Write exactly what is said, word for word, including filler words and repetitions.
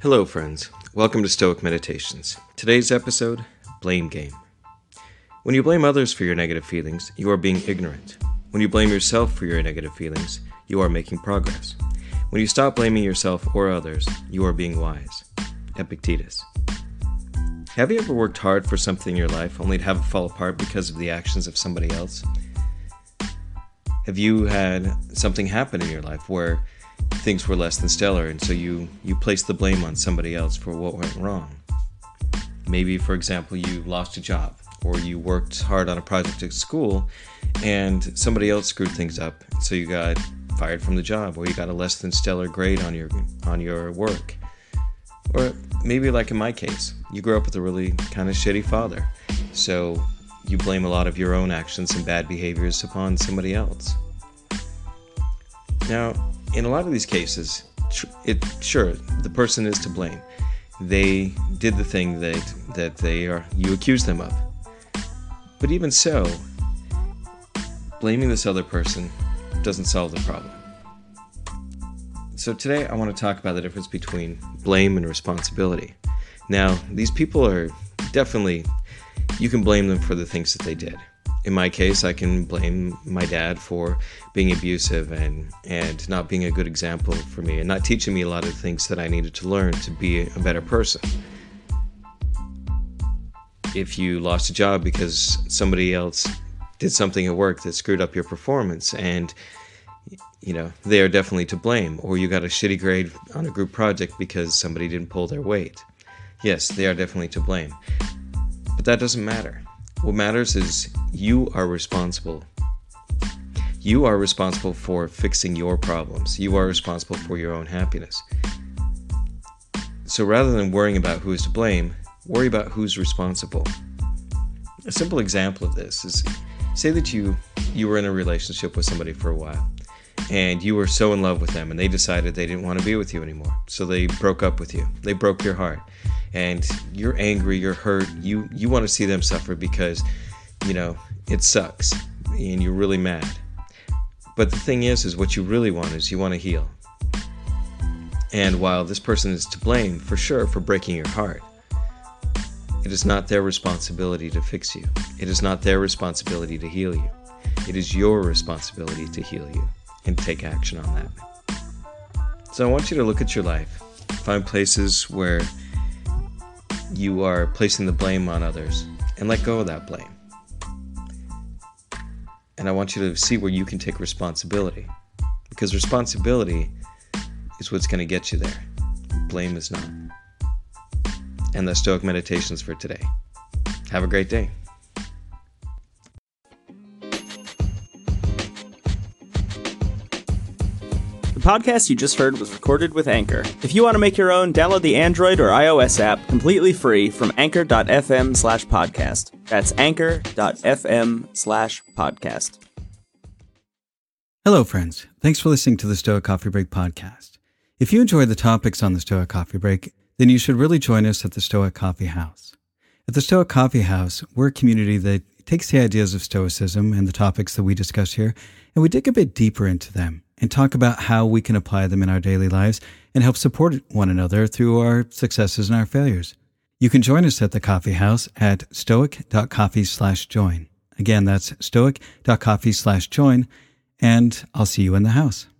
Hello friends, welcome to Stoic Meditations. Today's episode, Blame Game. When you blame others for your negative feelings, you are being ignorant. When you blame yourself for your negative feelings, you are making progress. When you stop blaming yourself or others, you are being wise. Epictetus. Have you ever worked hard for something in your life only to have it fall apart because of the actions of somebody else? Have you had something happen in your life where things were less than stellar, and so you, you placed the blame on somebody else for what went wrong? Maybe, for example, you lost a job, or you worked hard on a project at school, and somebody else screwed things up, so you got fired from the job, or you got a less than stellar grade on your on your work. Or maybe, like in my case, you grew up with a really kind of shitty father, so you blame a lot of your own actions and bad behaviors upon somebody else. Now, in a lot of these cases, it sure, the person is to blame. They did the thing that, that they are you accuse them of. But even so, blaming this other person doesn't solve the problem. So today I want to talk about the difference between blame and responsibility. Now, these people are definitely, you can blame them for the things that they did. In my case, I can blame my dad for being abusive and, and not being a good example for me and not teaching me a lot of things that I needed to learn to be a better person. If you lost a job because somebody else did something at work that screwed up your performance, and you know, they are definitely to blame. Or you got a shitty grade on a group project because somebody didn't pull their weight. Yes, they are definitely to blame. But that doesn't matter. What matters is you are responsible. You are responsible for fixing your problems. You are responsible for your own happiness. So rather than worrying about who is to blame, worry about who's responsible. A simple example of this is, say that you, you were in a relationship with somebody for a while, and you were so in love with them, and they decided they didn't want to be with you anymore. So they broke up with you. They broke your heart. And you're angry, you're hurt, you, you want to see them suffer because, you know, it sucks, and you're really mad. But the thing is, is what you really want is you want to heal. And while this person is to blame, for sure, for breaking your heart, it is not their responsibility to fix you. It is not their responsibility to heal you. It is your responsibility to heal you and take action on that. So I want you to look at your life, find places where you are placing the blame on others, and let go of that blame. And I want you to see where you can take responsibility, because responsibility is what's going to get you there. Blame is not. And that's Stoic Meditations for today. Have a great day. The podcast you just heard was recorded with Anchor. If you want to make your own, download the Android or iOS app completely free from anchor.fm slash podcast. That's anchor.fm slash podcast. Hello, friends. Thanks for listening to the Stoic Coffee Break podcast. If you enjoy the topics on the Stoic Coffee Break, then you should really join us at the Stoic Coffee House. At the Stoic Coffee House, we're a community that takes the ideas of Stoicism and the topics that we discuss here, and we dig a bit deeper into them and talk about how we can apply them in our daily lives and help support one another through our successes and our failures. You can join us at the Coffee House at stoic.coffee slash join. Again, that's stoic.coffee slash join, and I'll see you in the house.